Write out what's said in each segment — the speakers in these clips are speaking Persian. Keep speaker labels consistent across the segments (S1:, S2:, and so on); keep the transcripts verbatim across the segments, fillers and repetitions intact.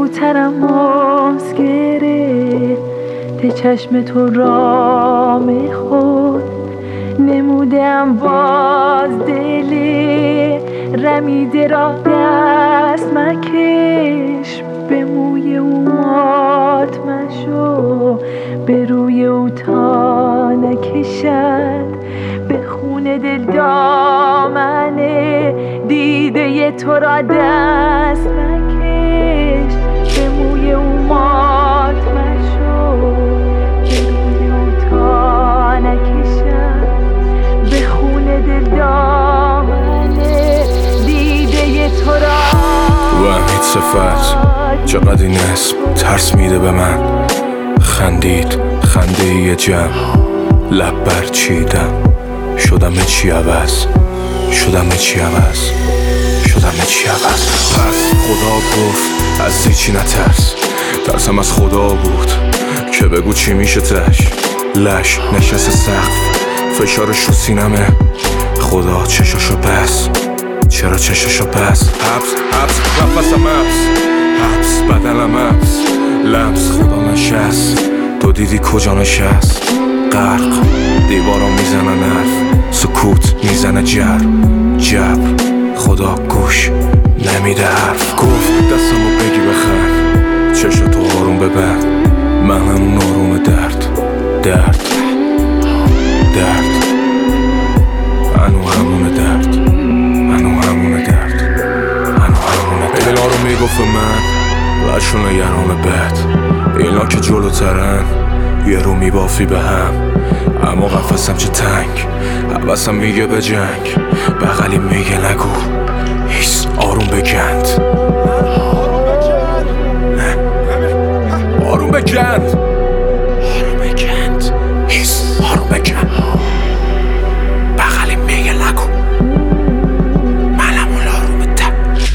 S1: زودترم ماست گرفته چشم تو رام خود نمودم باز دل رمیده را دست مکش به موی او مات مشو به روی او تا نکشد به خون دل دامنه دیده تو را دست مکش به موی او مات مشو به روی او تا نکشد به خون دل دامنه دیده تو را.
S2: و امید صفت چقدر این اسم ترس میده به من. خندید خنده یه جمع لب برچیدم شدم چی عوض شدم چی عوض شدم چی عوض. پس خدا گفت از هیچی نترس، ترسم از خدا بود که بگو چی میشه تش. لش نشست سقف فشارش رو سینمه، خدا چشاشو بس چرا چشاشو بس. حبس حبس نفسم حبس حبس بدنم حبس لمس خدا نشست تو دیدی کجا نشست. غرق دیوارا میزنن حرف سکوت میزنه جر جبر خدا گوش نمیده حرف. گفت دستمو بگی بخند چشو تو آروم ببند من همون آروم درد درد درد انو همونه درد انو همونه درد انو همونه درد. اینا رو میگفت من لشون یرام بد اینا که جلوترن یه رو میبافی به هم اما قفصم چه تنگ حوثم میگه به جنگ بغلی میگه نگو هیس آروم بگند آروم بگند آروم بگند هیس آروم بگند بغلی میگه نگو منم اون آروم تر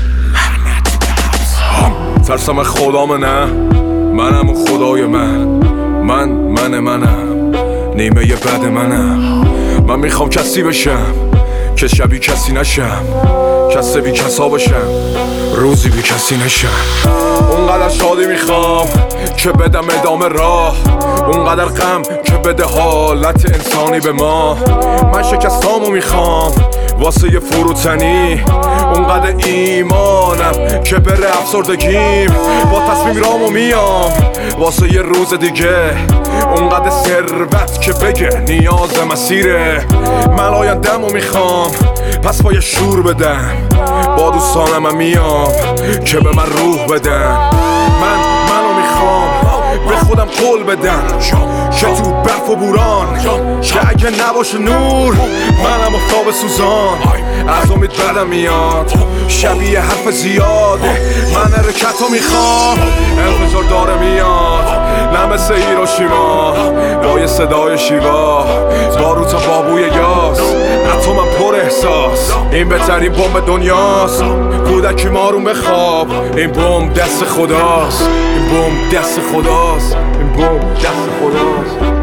S2: منت ترسم خدام نه منم اون خدای من من من منم نیمه یه بد منم. من میخوام کسی بشم که شبی کسی نشم کسی بی کسا بشم روزی بی کسی نشم. اونقدر شادی میخوام که بدم ادامه راه اونقدر غم که بده حالت انسانی به ما. من شکستامو میخوام واسه یه فروتنی اونقدر ایمانم که بره افسردگیم با تصمیم رامو میام واسه یه روز دیگه اونقدر ثروت که بگه نیاز مسیره. من آینده‌مو میخوام پس با یه شور بدم با دوستانم هم میام که به من روح بدن. من منو میخوام به خودم قول بدم که تو برف و بوران که اگه نباشه نور منم افتاب سوزان. از امید بدم میاد شبیه حرف زیاده من حرکتو میخوام انفجار داره میاد نه مثل هیروشیما با یه صدای شیوا باروت بابوی یاس اتمم پر احساس این بهترین بمب دنیاست. کودکی مارون بخواب این بمب دست خداست این بمب دست خداست این بمب دست خداست.